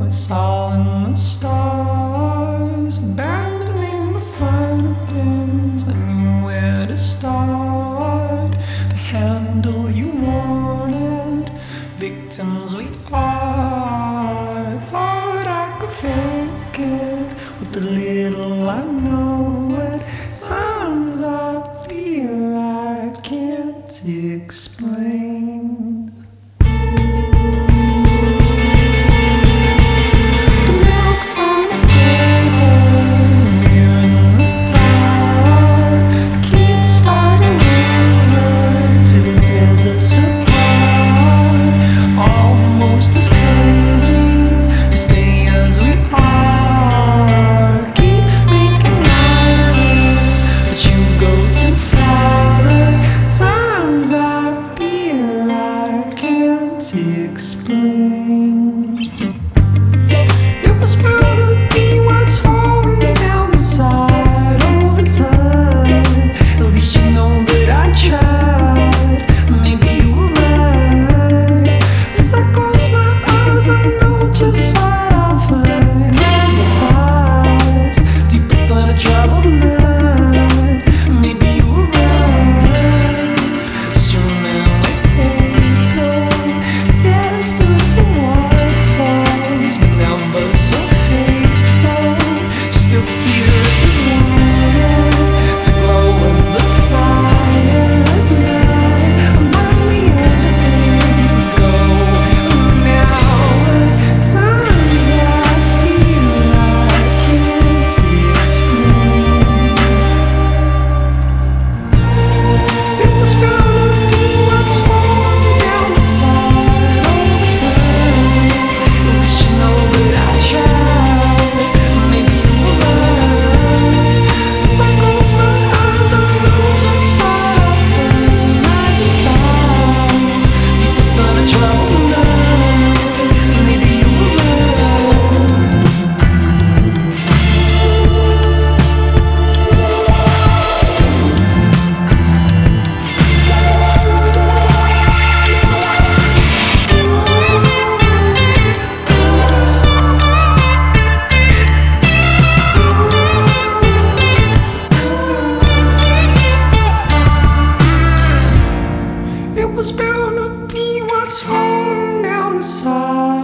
It's all in the stars, abandoning the finer things. I knew where to start, the handle you wanted, victims we are. Thought I could fake it with the little I know. At times I fear I can't explain. Explain. It was bound to be what's falling down the side over time. At least you know that I tried. Maybe you were right. As I close my eyes, I know just what I'll find. Rising tides, deeper than a troubled night. Maybe you were right. Soon and stood for waterfalls, but never so faithful. Still here if you wanted to glow as the fire at night. Among the other things that go now. At times I feel I can't explain. It was bound to be what's falling down the side. It was bound to be what's falling down the side.